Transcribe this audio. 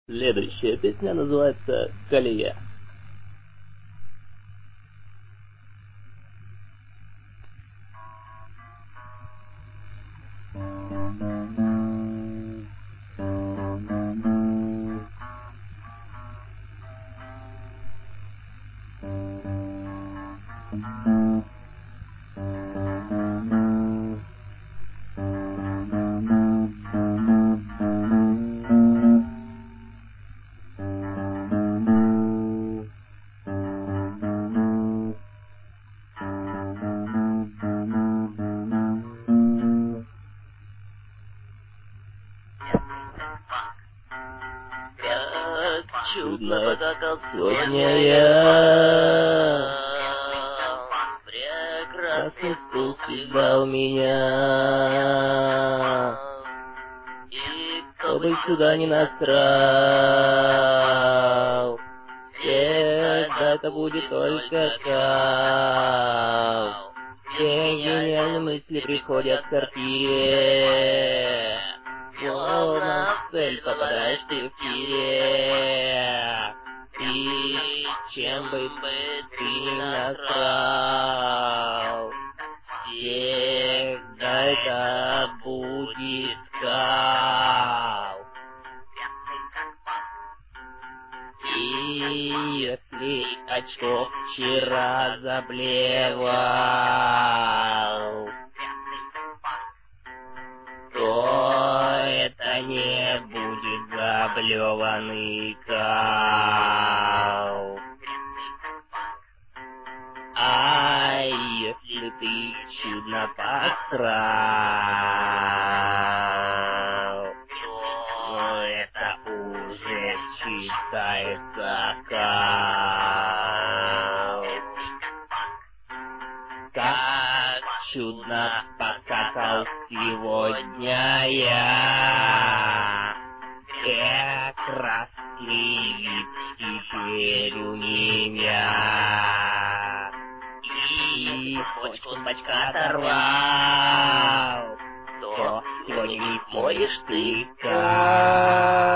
Следующая песня называется «Колея». Чудно потакал сегодня я. Прекрасный стул всегда у меня. И кто бы сюда не насрал, всегда это будет только кал. Все гениальные мысли приходят в квартире. Словно в цель попадаешь ты в тире. И чем бы ты ни насрал, всегда это будет кал. И если очков вчера заблевал, то это не будет заблеванный кал. А если ты чудно посрал, то это уже считается кал. Как чудно покакал сегодня я. Прекрасный вид теперь у меня. И почку с бачка оторвал, то сегодня не поешь ты кал.